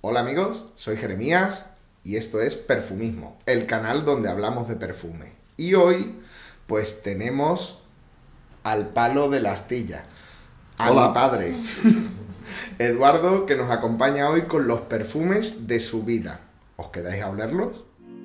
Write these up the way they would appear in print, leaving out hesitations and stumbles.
Hola amigos, soy Jeremías y esto es Perfumismo, el canal donde hablamos de perfume. Y hoy pues tenemos al palo de la astilla, a Hola. mi padre, Eduardo, que nos acompaña hoy con los perfumes de su vida. ¿Os quedáis a olerlos?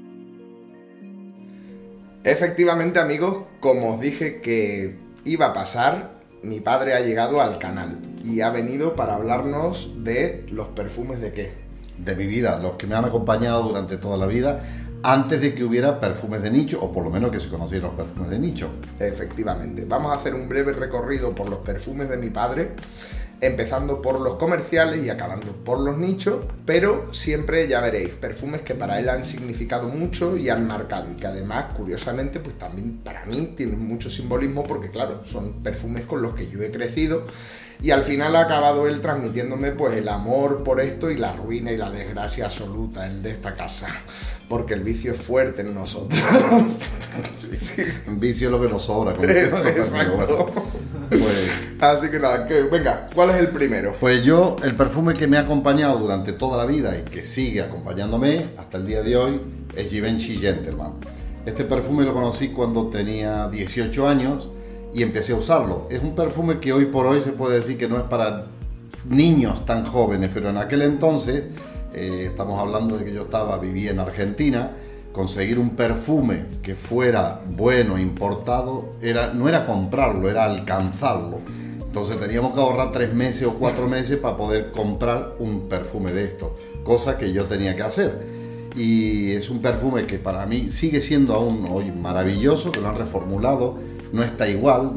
Efectivamente amigos, como os dije que iba a pasar, mi padre ha llegado al canal y ha venido para hablarnos de los perfumes de qué. De mi vida, los que me han acompañado durante toda la vida, antes de que hubiera perfumes de nicho, o por lo menos que se conocieran los perfumes de nicho. Efectivamente, vamos a hacer un breve recorrido por los perfumes de mi padre, empezando por los comerciales y acabando por los nichos, pero siempre ya veréis, perfumes que para él han significado mucho y han marcado, y que además, curiosamente, pues también para mí tienen mucho simbolismo porque, claro, son perfumes con los que yo he crecido y al final ha acabado él transmitiéndome pues el amor por esto y la ruina y la desgracia absoluta en de esta casa, porque el vicio es fuerte en nosotros. Sí. Vicio es lo que nos sobra. Exacto. Pues, así que nada, venga, ¿cuál es el primero? pues yo, el perfume que me ha acompañado durante toda la vida y que sigue acompañándome hasta el día de hoy es Givenchy Gentleman. Este perfume lo conocí cuando tenía 18 años y empecé a usarlo. Es un perfume que hoy por hoy se puede decir que no es para niños tan jóvenes, pero en aquel entonces, estamos hablando de que yo vivía en Argentina, conseguir un perfume que fuera bueno, importado, no era comprarlo, era alcanzarlo. Entonces teníamos que ahorrar 3 meses o 4 meses para poder comprar un perfume de esto, cosa que yo tenía que hacer. Y es un perfume que para mí sigue siendo aún hoy maravilloso, que lo han reformulado. No está igual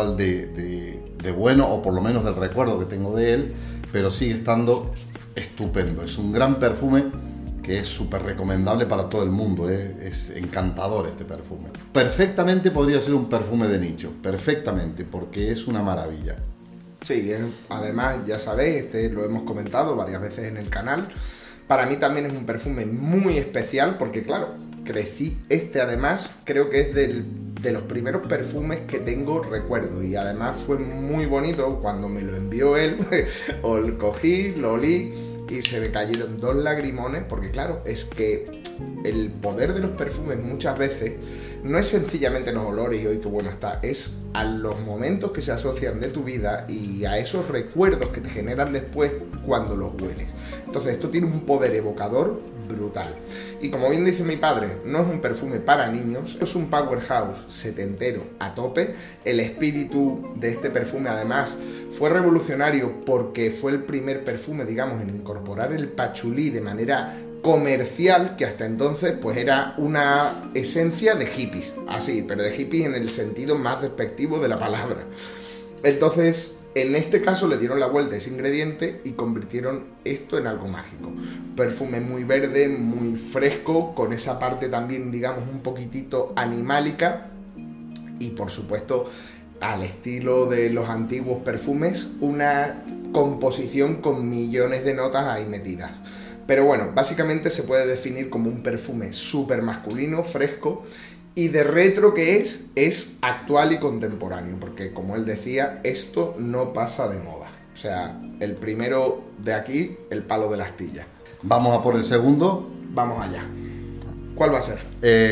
de bueno, o por lo menos del recuerdo que tengo de él, pero sigue estando estupendo. Es un gran perfume que es súper recomendable para todo el mundo. Es encantador este perfume. Perfectamente podría ser un perfume de nicho, perfectamente, porque es una maravilla. Sí, además ya sabéis, lo hemos comentado varias veces en el canal. Para mí también es un perfume muy especial porque, claro, crecí. Además creo que es de los primeros perfumes que tengo recuerdo, y además fue muy bonito cuando me lo envió él. O lo cogí, lo olí y se me cayeron 2 lagrimones porque, claro, es que el poder de los perfumes muchas veces no es sencillamente los olores y hoy qué bueno está, es a los momentos que se asocian de tu vida y a esos recuerdos que te generan después cuando los hueles. Entonces esto tiene un poder evocador brutal. Y como bien dice mi padre, no es un perfume para niños, es un powerhouse setentero a tope. El espíritu de este perfume además fue revolucionario porque fue el primer perfume, digamos, en incorporar el pachulí de manera comercial, que hasta entonces pues era una esencia de hippies, así, pero de hippies en el sentido más despectivo de la palabra. Entonces, en este caso le dieron la vuelta a ese ingrediente y convirtieron esto en algo mágico. Perfume muy verde, muy fresco, con esa parte también, digamos, un poquitito animálica y, por supuesto, al estilo de los antiguos perfumes, una composición con millones de notas ahí metidas. Pero bueno, básicamente se puede definir como un perfume súper masculino, fresco, y de retro que es actual y contemporáneo, porque como él decía, esto no pasa de moda. O sea, el primero de aquí, el palo de la astilla. Vamos a por el segundo. Vamos allá. ¿Cuál va a ser?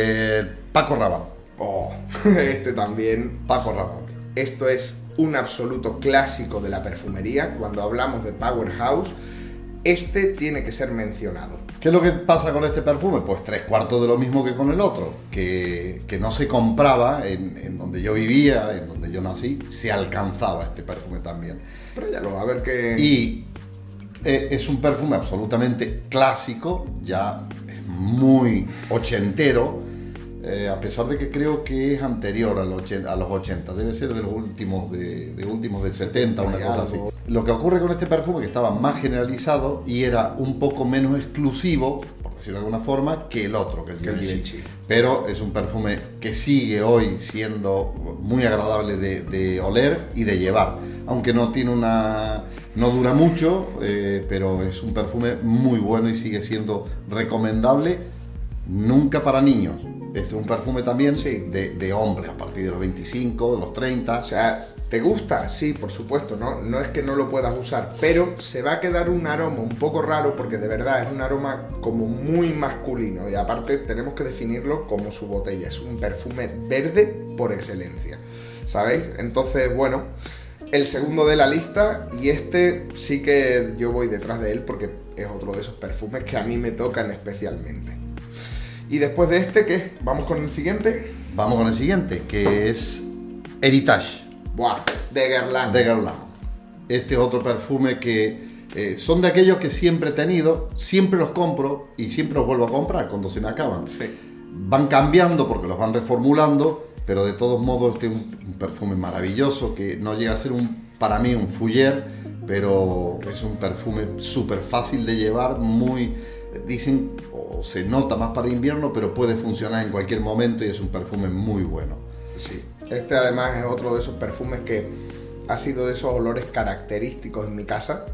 Paco Rabanne. Oh, también. Paco Rabanne. Esto es un absoluto clásico de la perfumería. Cuando hablamos de Powerhouse, tiene que ser mencionado. ¿Qué es lo que pasa con este perfume? Pues 3/4 de lo mismo que con el otro, que no se compraba en donde yo vivía, en donde yo nací, se alcanzaba este perfume también. Pero ya lo va a ver que... Y es un perfume absolutamente clásico, ya es muy ochentero, a pesar de que creo que es anterior a los 80, debe ser de los últimos del 70, una cosa así. Lo que ocurre con este perfume es que estaba más generalizado y era un poco menos exclusivo, por decirlo de alguna forma, que el otro, que el Givenchy. Pero es un perfume que sigue hoy siendo muy agradable de oler y de llevar, aunque no dura mucho, pero es un perfume muy bueno y sigue siendo recomendable, nunca para niños, Es un perfume también Sí. de hombre, a partir de los 25, de los 30. O sea, ¿te gusta? Sí, por supuesto, ¿no? No es que no lo puedas usar, pero se va a quedar un aroma un poco raro porque de verdad es un aroma como muy masculino y aparte tenemos que definirlo como su botella. Es un perfume verde por excelencia, ¿sabéis? Entonces, bueno, el segundo de la lista y este sí que yo voy detrás de él porque es otro de esos perfumes que a mí me tocan especialmente. Y después de este, ¿qué? ¿Vamos con el siguiente? Vamos con el siguiente, que es Heritage. Buah, de Guerlain. De Guerlain. Este es otro perfume que son de aquellos que siempre he tenido, siempre los compro y siempre los vuelvo a comprar cuando se me acaban. Sí. Van cambiando porque los van reformulando, pero de todos modos este es un perfume maravilloso que no llega a ser para mí un fougère, pero es un perfume súper fácil de llevar, dicen, o se nota más para invierno, pero puede funcionar en cualquier momento y es un perfume muy bueno. Sí. Este además es otro de esos perfumes que ha sido de esos olores característicos en mi casa.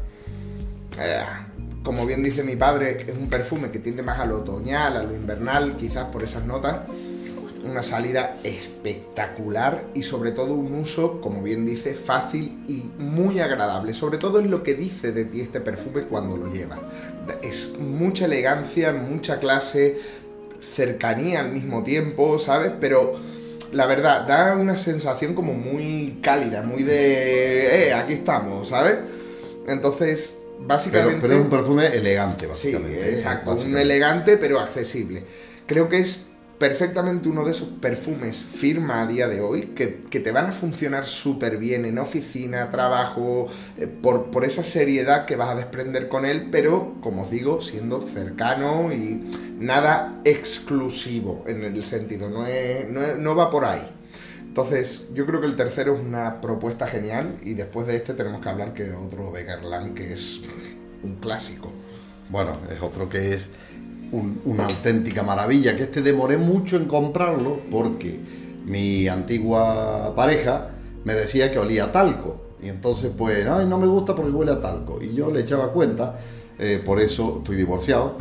Como bien dice mi padre, es un perfume que tiende más a lo otoñal, a lo invernal, quizás por esas notas. Una salida espectacular y sobre todo un uso, como bien dice, fácil y muy agradable. Sobre todo es lo que dice de ti este perfume cuando lo llevas. Es mucha elegancia, mucha clase, cercanía al mismo tiempo, ¿sabes? Pero la verdad, da una sensación como muy cálida, muy de aquí estamos, ¿sabes? Entonces, básicamente... Pero es un perfume elegante, básicamente. Sí, exacto, un elegante pero accesible. Creo que es perfectamente uno de esos perfumes firma a día de hoy que te van a funcionar súper bien en oficina, trabajo, por esa seriedad que vas a desprender con él, pero, como os digo, siendo cercano y nada exclusivo en el sentido, no va por ahí. Entonces, yo creo que el tercero es una propuesta genial y después de este tenemos que hablar que otro de Guerlain que es un clásico. Bueno, es otro que es una auténtica maravilla, que demoré mucho en comprarlo porque mi antigua pareja me decía que olía a talco y entonces pues no me gusta porque huele a talco y yo le echaba cuenta, por eso estoy divorciado,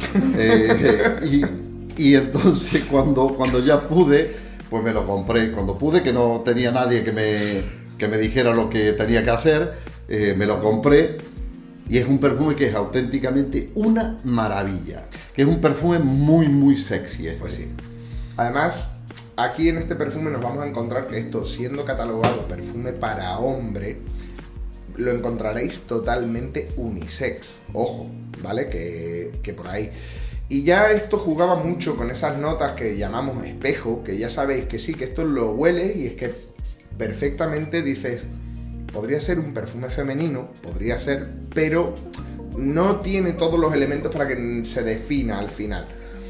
y entonces cuando ya pude pues me lo compré, cuando pude, que no tenía nadie que me dijera lo que tenía que hacer, me lo compré. Y es un perfume que es auténticamente una maravilla. Que es un perfume muy, muy sexy este. Pues sí. Además, aquí en este perfume nos vamos a encontrar que esto, siendo catalogado perfume para hombre, lo encontraréis totalmente unisex. Ojo, ¿vale? Que por ahí. Y ya esto jugaba mucho con esas notas que llamamos espejo, que ya sabéis que sí, que esto lo huele y es que perfectamente dices... Podría ser un perfume femenino, podría ser, pero no tiene todos los elementos para que se defina al final.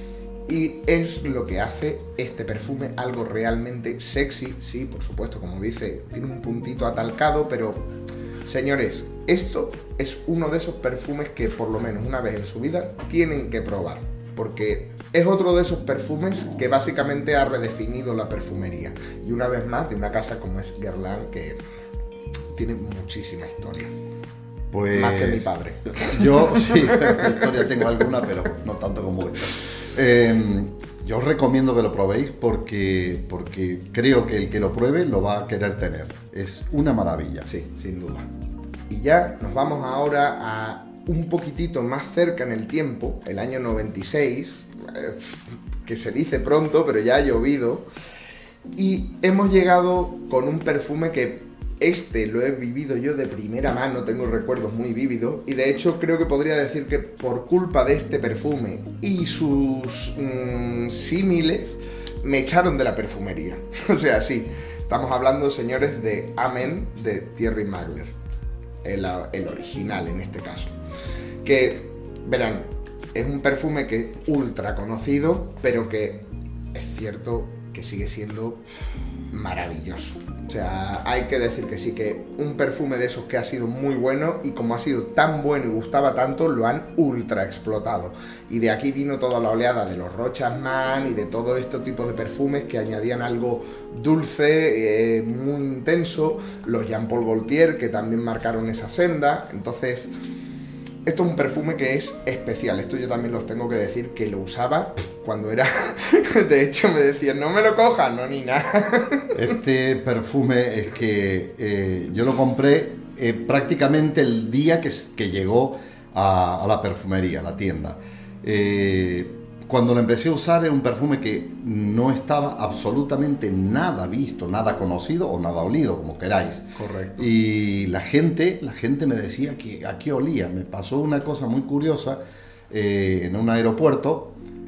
Y es lo que hace este perfume algo realmente sexy. Sí, por supuesto, como dice, tiene un puntito atalcado, pero señores, esto es uno de esos perfumes que por lo menos una vez en su vida tienen que probar. Porque es otro de esos perfumes que básicamente ha redefinido la perfumería. Y una vez más, de una casa como es Guerlain, que... tiene muchísima historia. Pues, más que mi padre. Yo sí, historia tengo alguna, pero no tanto como esta. Yo os recomiendo que lo probéis porque creo que el que lo pruebe lo va a querer tener. Es una maravilla. Sí, sin duda. Y ya nos vamos ahora a un poquitito más cerca en el tiempo, el año 96, que se dice pronto, pero ya ha llovido. Y hemos llegado con un perfume que lo he vivido yo de primera mano, tengo recuerdos muy vívidos y de hecho creo que podría decir que por culpa de este perfume y sus símiles me echaron de la perfumería. O sea, sí, estamos hablando, señores, de Amen de Thierry Mugler, el original en este caso. Que, verán, es un perfume que es ultra conocido, pero que es cierto que sigue siendo maravilloso. O sea, hay que decir que sí, que un perfume de esos que ha sido muy bueno y como ha sido tan bueno y gustaba tanto, lo han ultra explotado. Y de aquí vino toda la oleada de los Rochas Man y de todo este tipo de perfumes que añadían algo dulce, muy intenso. Los Jean Paul Gaultier, que también marcaron esa senda. Entonces, esto es un perfume que es especial. Esto yo también los tengo que decir que lo usaba cuando era... De hecho me decían, no me lo cojas, no, ni nada. Este perfume es que yo lo compré prácticamente el día que llegó a la perfumería, a la tienda. Cuando lo empecé a usar era un perfume que no estaba absolutamente nada visto, nada conocido o nada olido, como queráis. Correcto. Y la gente me decía que a qué olía. Me pasó una cosa muy curiosa en un aeropuerto,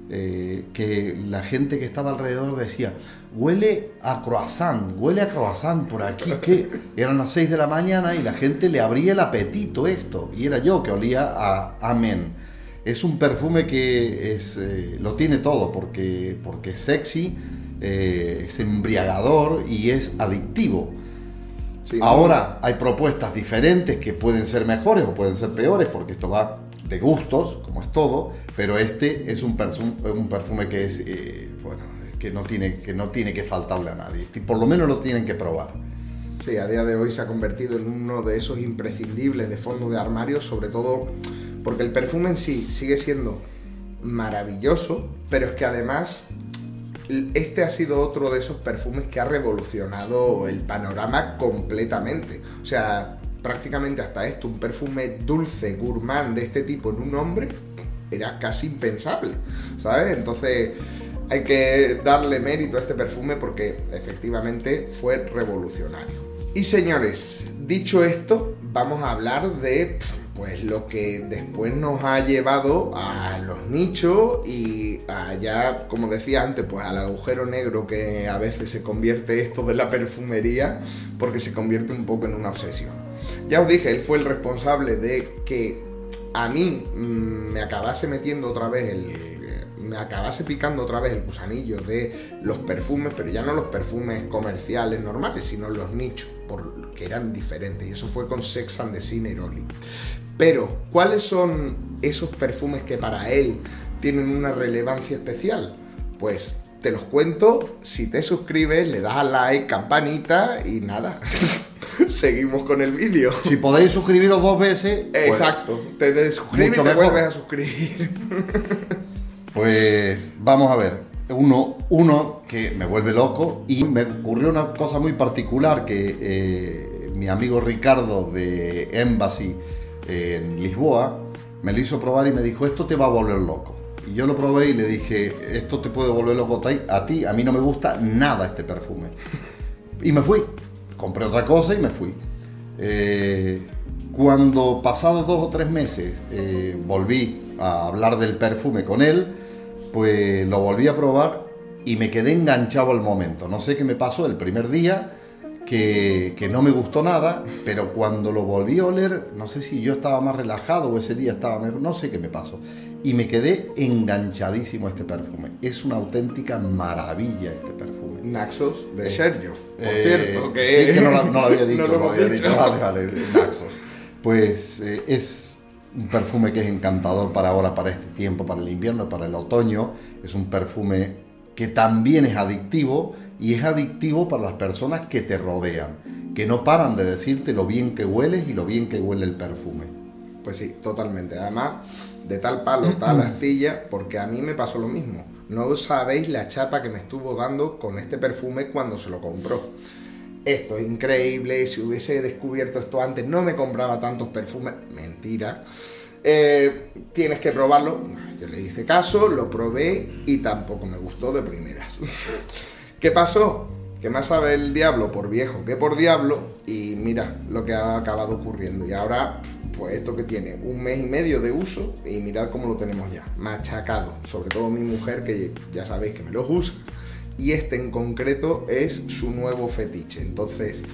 que la gente que estaba alrededor decía, huele a croissant por aquí, que eran las 6 de la mañana y la gente le abría el apetito esto, y era yo que olía a amén. Es un perfume que lo tiene todo, porque es sexy, es embriagador y es adictivo. Sí, ahora hay propuestas diferentes que pueden ser mejores o pueden ser peores, porque esto va de gustos, como es todo, pero este es un perfume que es que no tiene que faltarle a nadie, y por lo menos lo tienen que probar. Sí, a día de hoy se ha convertido en uno de esos imprescindibles de fondo de armario, sobre todo porque el perfume en sí sigue siendo maravilloso, pero es que además este ha sido otro de esos perfumes que ha revolucionado el panorama completamente. O sea, prácticamente hasta esto, un perfume dulce, gourmand de este tipo en un hombre, era casi impensable, ¿sabes? Entonces hay que darle mérito a este perfume porque efectivamente fue revolucionario. Y señores, dicho esto, vamos a hablar de pues lo que después nos ha llevado a los nichos y a ya, como decía antes, pues al agujero negro que a veces se convierte esto de la perfumería, porque se convierte un poco en una obsesión. Ya os dije, él fue el responsable de que a mí me acabase metiendo otra vez me acabase picando otra vez el gusanillo de los perfumes, pero ya no los perfumes comerciales normales, sino los nichos, porque eran diferentes, y eso fue con Sex and the City Neroli. Pero, ¿cuáles son esos perfumes que para él tienen una relevancia especial? Pues te los cuento si te suscribes, le das al like, campanita y nada. Seguimos con el vídeo. Si podéis suscribiros 2 veces... Exacto, pues, te suscribes y te vuelves a suscribir. Pues vamos a ver, uno que me vuelve loco, y me ocurrió una cosa muy particular que mi amigo Ricardo de Embassy en Lisboa me lo hizo probar y me dijo, esto te va a volver loco. Y yo lo probé y le dije, esto te puede volver loco a ti, a mí no me gusta nada este perfume. Y me fui, compré otra cosa y me fui. Cuando pasados 2 o 3 meses volví a hablar del perfume con él, pues lo volví a probar y me quedé enganchado al momento. No sé qué me pasó el primer día, que no me gustó nada, pero cuando lo volví a oler, no sé si yo estaba más relajado o ese día estaba mejor, no sé qué me pasó. Y me quedé enganchadísimo a este perfume. Es una auténtica maravilla este perfume. Naxos de Xerjoff, por cierto. Que sí, que no lo había dicho. No lo había dicho. Vale, Naxos. Pues es un perfume que es encantador para ahora, para este tiempo, para el invierno, para el otoño. Es un perfume que también es adictivo, y es adictivo para las personas que te rodean, que no paran de decirte lo bien que hueles y lo bien que huele el perfume. Pues sí, totalmente. Además, de tal palo, tal astilla, porque a mí me pasó lo mismo. No sabéis la chapa que me estuvo dando con este perfume cuando se lo compró. Esto es increíble, si hubiese descubierto esto antes no me compraba tantos perfumes. Mentira. Tienes que probarlo. Yo le hice caso, lo probé y tampoco me gustó de primeras. ¿Qué pasó? Que más sabe el diablo por viejo que por diablo, y mira lo que ha acabado ocurriendo. Y ahora, pues esto que tiene 1 mes y medio de uso, y mirad cómo lo tenemos ya, machacado. Sobre todo mi mujer, que ya sabéis que me los usa. Y este en concreto es su nuevo fetiche. Entonces,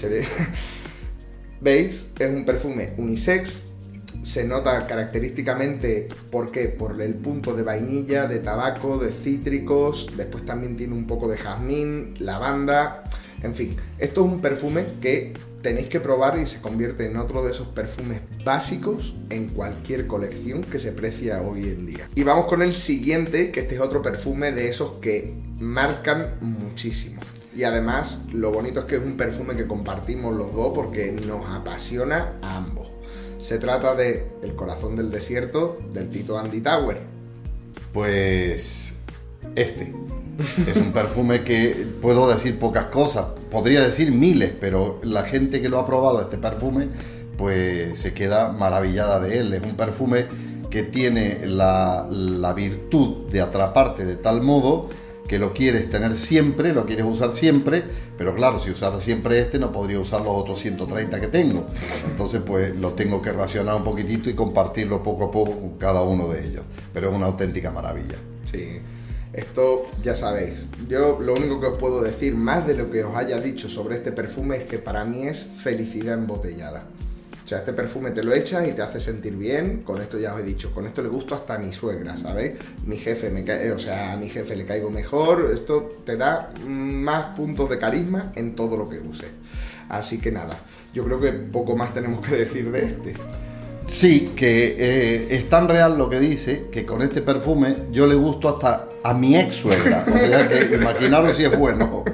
¿veis? Es un perfume unisex. Se nota característicamente, ¿por qué? Por el punto de vainilla, de tabaco, de cítricos. Después también tiene un poco de jazmín, lavanda. En fin, esto es un perfume que tenéis que probar y se convierte en otro de esos perfumes básicos en cualquier colección que se precia hoy en día. Y vamos con el siguiente, que este es otro perfume de esos que marcan muchísimo. Y además, lo bonito es que es un perfume que compartimos los dos porque nos apasiona a ambos. Se trata de El corazón del desierto, del Tito Andy Tauer. Pues este. Es un perfume que puedo decir pocas cosas, podría decir miles, pero la gente que lo ha probado este perfume pues se queda maravillada de él. Es un perfume que tiene la virtud de atraparte de tal modo que lo quieres tener siempre, lo quieres usar siempre, pero claro, si usara siempre este no podría usar los otros 130 que tengo. Entonces pues lo tengo que racionar un poquitito y compartirlo poco a poco con cada uno de ellos. Pero es una auténtica maravilla. Sí. Esto ya sabéis, yo lo único que os puedo decir más de lo que os haya dicho sobre este perfume es que para mí es felicidad embotellada. O sea, este perfume te lo echas y te hace sentir bien. Con esto ya os he dicho, con esto le gusto hasta a mi suegra, ¿sabéis? Mi jefe a mi jefe le caigo mejor. Esto te da más puntos de carisma en todo lo que uses. Así que nada, yo creo que poco más tenemos que decir de este. Sí, que es tan real lo que dice que con este perfume yo le gusto hasta a mi ex suegra. O sea que imaginaros si es bueno.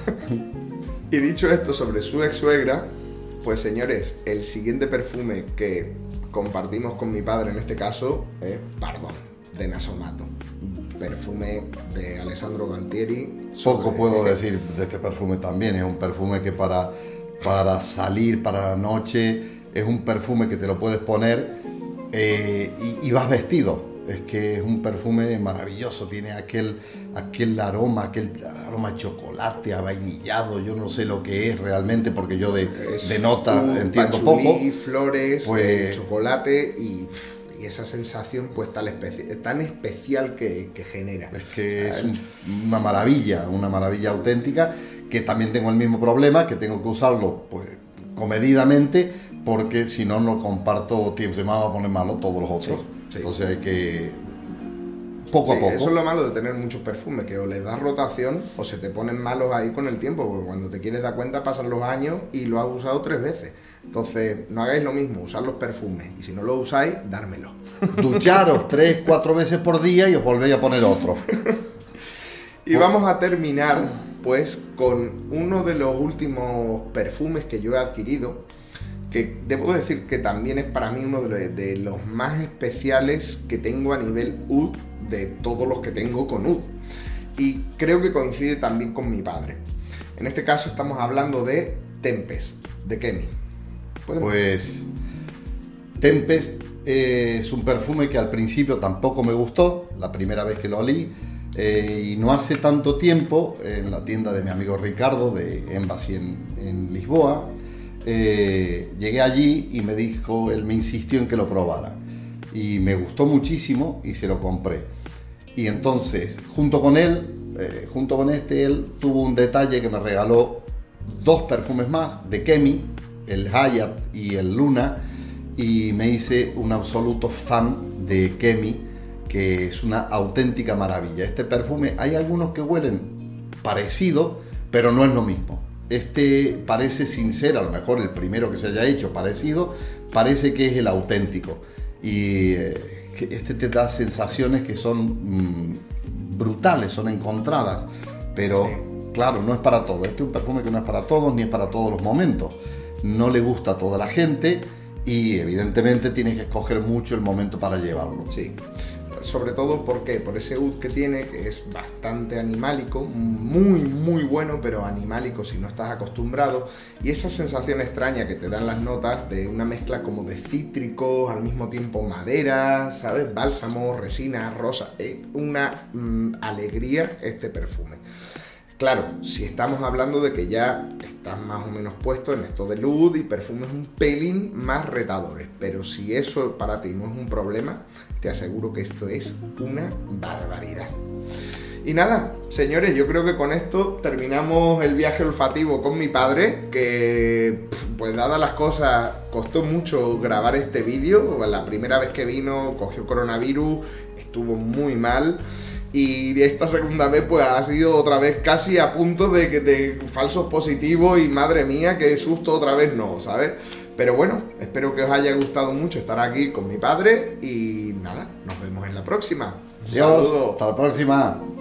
Y dicho esto sobre su ex suegra, pues señores, el siguiente perfume que compartimos con mi padre en este caso es Pardon, de Nasomato. Perfume de Alessandro Galtieri. Poco puedo decir de este perfume también. Es un perfume que para salir, para la noche, es un perfume que te lo puedes poner y vas vestido. Es que es un perfume maravilloso, tiene aquel aroma a chocolate, a vainillado. Yo no sé lo que es realmente porque yo de nota entiendo pachulí, poco. Flores, pues, chocolate y esa sensación pues tan especial que genera. Es que es una maravilla auténtica, que también tengo el mismo problema, que tengo que usarlo pues comedidamente, porque si no, no comparto tiempo, se me van a poner malo todos los otros. Sí. Entonces hay que poco a poco. Eso es lo malo de tener muchos perfumes, que o les das rotación o se te ponen malos ahí con el tiempo, porque cuando te quieres dar cuenta pasan los años y lo has usado 3 veces. Entonces no hagáis lo mismo, usad los perfumes, y si no lo usáis, dármelo. Ducharos 3-4 veces por día y os volvéis a poner otro. Y vamos a terminar pues con uno de los últimos perfumes que yo he adquirido, que debo decir que también es para mí uno de los más especiales que tengo a nivel oud de todos los que tengo con oud, y creo que coincide también con mi padre. En este caso estamos hablando de Tempest, de Chemy. Pues Tempest es un perfume que al principio tampoco me gustó, la primera vez que lo olí, y no hace tanto tiempo, en la tienda de mi amigo Ricardo de Embassy en Lisboa, llegué allí y él me insistió en que lo probara y me gustó muchísimo y se lo compré. Y entonces junto con él tuvo un detalle, que me regaló 2 perfumes más de Chemy, el Hayat y el Luna, y me hice un absoluto fan de Chemy, que es una auténtica maravilla. Este perfume, hay algunos que huelen parecido, pero no es lo mismo. Este parece sincero, a lo mejor el primero que se haya hecho parecido, parece que es el auténtico. Y este te da sensaciones que son brutales, son encontradas, pero sí, claro, no es para todo. Este es un perfume que no es para todos, ni es para todos los momentos. No le gusta a toda la gente y evidentemente tienes que escoger mucho el momento para llevarlo. Sí. Sobre todo por ese oud que tiene, que es bastante animálico, muy bueno, pero animálico si no estás acostumbrado, y esa sensación extraña que te dan las notas de una mezcla como de cítricos, al mismo tiempo madera, ¿sabes? Bálsamo, resina, rosa, una alegría este perfume. Claro, si estamos hablando de que ya estás más o menos puesto en esto del oud y perfumes un pelín más retadores, pero si eso para ti no es un problema, te aseguro que esto es una barbaridad. Y nada, señores, yo creo que con esto terminamos el viaje olfativo con mi padre, que pues dadas las cosas costó mucho grabar este vídeo. La primera vez que vino cogió coronavirus, estuvo muy mal. Y esta segunda vez pues ha sido otra vez casi a punto de falsos positivos y madre mía, qué susto otra vez no, ¿sabes? Pero bueno, espero que os haya gustado mucho estar aquí con mi padre y nada, nos vemos en la próxima. Adiós, hasta la próxima.